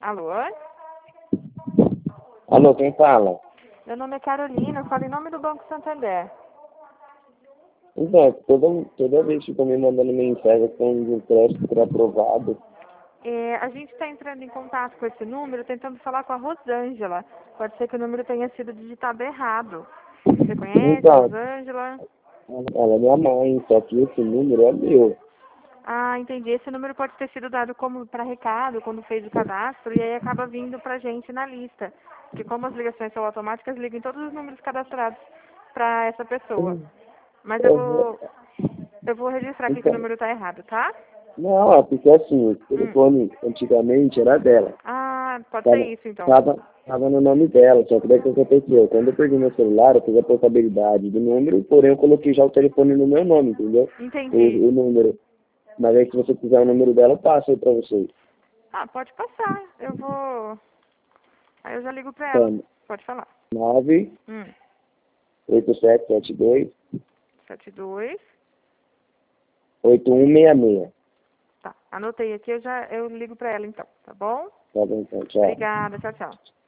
Alô? Alô, quem fala? Meu nome é Carolina, eu falo em nome do Banco Santander. Então, toda vez que estão me mandando mensagem com um empréstimo por aprovado. A gente está entrando em contato com esse número, tentando falar com a Rosângela. Pode ser que o número tenha sido digitado errado. Você conhece a Então, Rosângela? ela é minha mãe, só que esse número é meu. Ah, entendi. Esse número pode ter sido dado como para recado quando fez o cadastro e aí acaba vindo para a gente na lista. Porque como as ligações são automáticas, ligam todos os números cadastrados para essa pessoa. Mas eu vou registrar aqui que o Então, número está errado, tá? não, é porque assim, o telefone antigamente era dela. Ah, pode ser Tava, isso então. tava no nome dela, só que daí o que aconteceu? Quando eu perdi meu celular, eu fiz a portabilidade do número, porém eu coloquei já o telefone no meu nome, entendeu? Entendi. O número. Mas aí se você quiser o número dela, eu passo aí pra vocês. Ah, pode passar. Eu vou. Aí eu já ligo pra ela. Então, Pode falar. 98772 72. 8166. Tá. Anotei aqui, eu ligo pra ela então, tá bom? Tá bom, então, tchau. Obrigada, tchau, tchau.